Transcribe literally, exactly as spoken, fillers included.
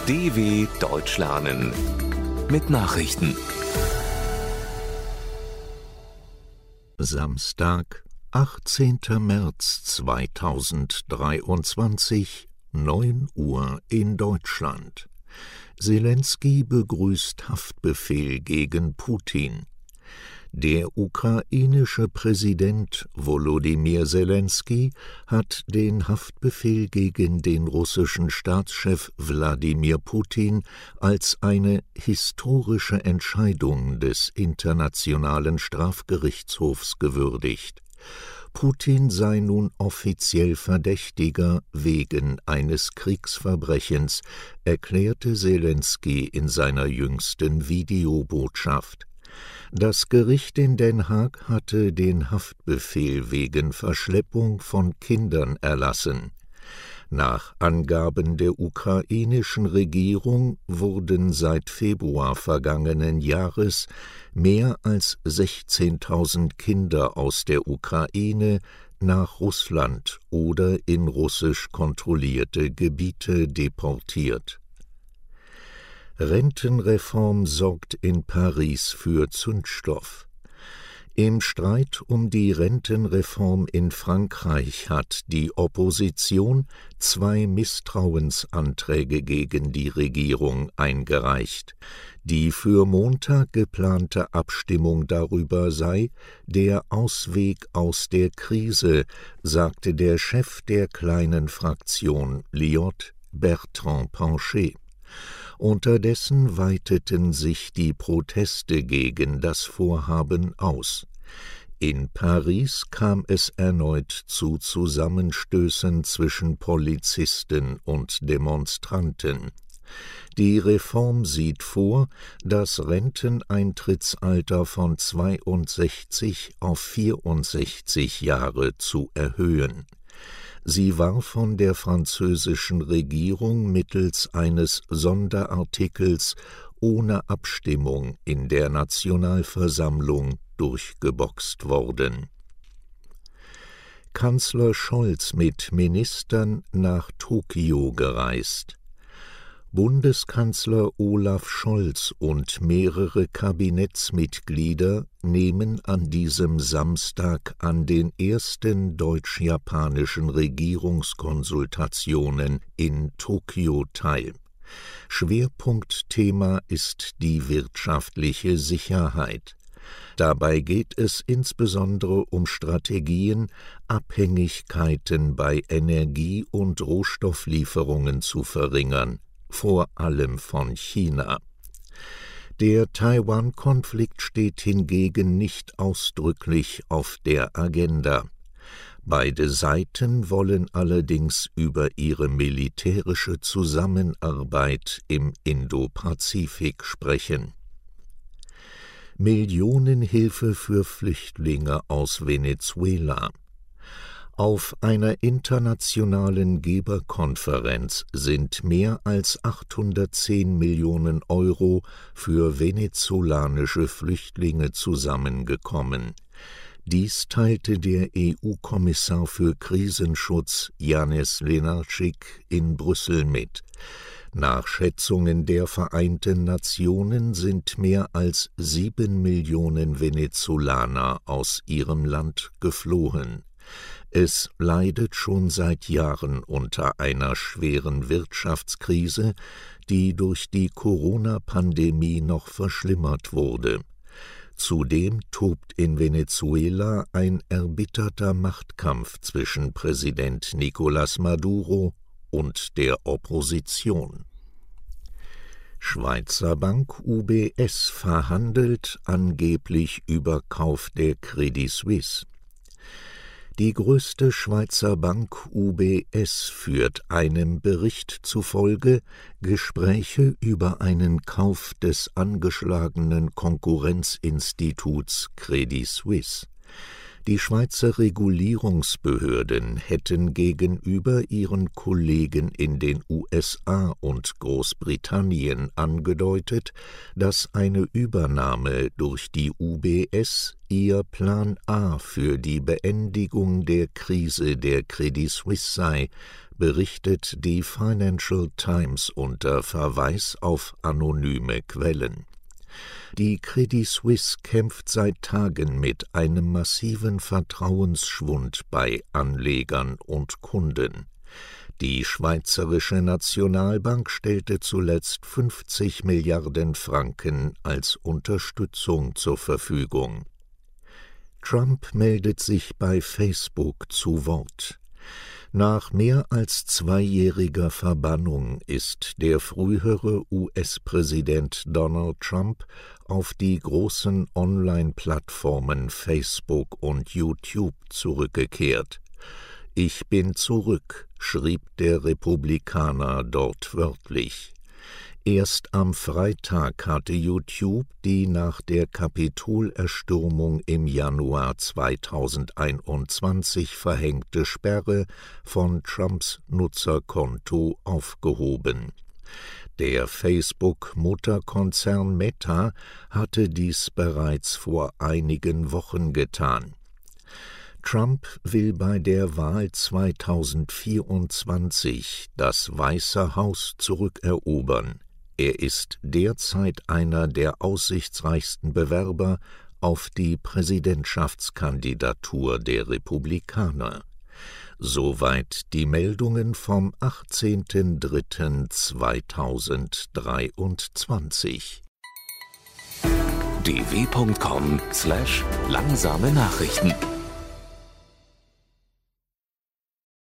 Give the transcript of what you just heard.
D W Deutsch lernen mit Nachrichten. Samstag, achtzehnter März zweitausenddreiundzwanzig, neun Uhr in Deutschland. Selenskyj begrüßt Haftbefehl gegen Putin. Der ukrainische Präsident Volodymyr Selenskyj hat den Haftbefehl gegen den russischen Staatschef Wladimir Putin als eine historische Entscheidung des Internationalen Strafgerichtshofs gewürdigt. Putin sei nun offiziell Verdächtiger wegen eines Kriegsverbrechens, erklärte Selenskyj in seiner jüngsten Videobotschaft. Das Gericht in Den Haag hatte den Haftbefehl wegen Verschleppung von Kindern erlassen. Nach Angaben der ukrainischen Regierung wurden seit Februar vergangenen Jahres mehr als sechzehntausend Kinder aus der Ukraine nach Russland oder in russisch kontrollierte Gebiete deportiert. Rentenreform sorgt in Paris für Zündstoff. Im Streit um die Rentenreform in Frankreich hat die Opposition zwei Misstrauensanträge gegen die Regierung eingereicht. Die für Montag geplante Abstimmung darüber sei der Ausweg aus der Krise, sagte der Chef der kleinen Fraktion Lyot, Bertrand Pancher. Unterdessen weiteten sich die Proteste gegen das Vorhaben aus. In Paris kam es erneut zu Zusammenstößen zwischen Polizisten und Demonstranten. Die Reform sieht vor, das Renteneintrittsalter von zweiundsechzig auf vierundsechzig Jahre zu erhöhen. Sie war von der französischen Regierung mittels eines Sonderartikels ohne Abstimmung in der Nationalversammlung durchgeboxt worden. Kanzler Scholz mit Ministern nach Tokio gereist. Bundeskanzler Olaf Scholz und mehrere Kabinettsmitglieder nehmen an diesem Samstag an den ersten deutsch-japanischen Regierungskonsultationen in Tokio teil. Schwerpunktthema ist die wirtschaftliche Sicherheit. Dabei geht es insbesondere um Strategien, Abhängigkeiten bei Energie- und Rohstofflieferungen zu verringern, vor allem von China. Der Taiwan-Konflikt steht hingegen nicht ausdrücklich auf der Agenda. Beide Seiten wollen allerdings über ihre militärische Zusammenarbeit im Indopazifik sprechen. Millionenhilfe für Flüchtlinge aus Venezuela. Auf einer internationalen Geberkonferenz sind mehr als achthundertzehn Millionen Euro für venezolanische Flüchtlinge zusammengekommen. Dies teilte der E U-Kommissar für Krisenschutz Janez Lenarčič in Brüssel mit. Nach Schätzungen der Vereinten Nationen sind mehr als sieben Millionen Venezolaner aus ihrem Land geflohen. Es leidet schon seit Jahren unter einer schweren Wirtschaftskrise, die durch die Corona-Pandemie noch verschlimmert wurde. Zudem tobt in Venezuela ein erbitterter Machtkampf zwischen Präsident Nicolás Maduro und der Opposition. Schweizer Bank U B S verhandelt angeblich über Kauf der Credit Suisse. Die größte Schweizer Bank U B S führt einem Bericht zufolge Gespräche über einen Kauf des angeschlagenen Konkurrenzinstituts Credit Suisse. Die Schweizer Regulierungsbehörden hätten gegenüber ihren Kollegen in den U S A und Großbritannien angedeutet, dass eine Übernahme durch die U B S ihr Plan A für die Beendigung der Krise der Credit Suisse sei, berichtet die Financial Times unter Verweis auf anonyme Quellen. Die Credit Suisse kämpft seit Tagen mit einem massiven Vertrauensschwund bei Anlegern und Kunden. Die Schweizerische Nationalbank stellte zuletzt fünfzig Milliarden Franken als Unterstützung zur Verfügung. Trump meldet sich bei Facebook zu Wort. Nach mehr als zweijähriger Verbannung ist der frühere U S-Präsident Donald Trump auf die großen Online-Plattformen Facebook und YouTube zurückgekehrt. »Ich bin zurück«, schrieb der Republikaner dort wörtlich. Erst am Freitag hatte YouTube die nach der Kapitolerstürmung im Januar zweitausendeinundzwanzig verhängte Sperre von Trumps Nutzerkonto aufgehoben. Der Facebook-Mutterkonzern Meta hatte dies bereits vor einigen Wochen getan. Trump will bei der Wahl zweitausendvierundzwanzig das Weiße Haus zurückerobern. Er ist derzeit einer der aussichtsreichsten Bewerber auf die Präsidentschaftskandidatur der Republikaner. Soweit die Meldungen vom achtzehnten dritten zweitausenddreiundzwanzig. d w punkt com slash langsame Nachrichten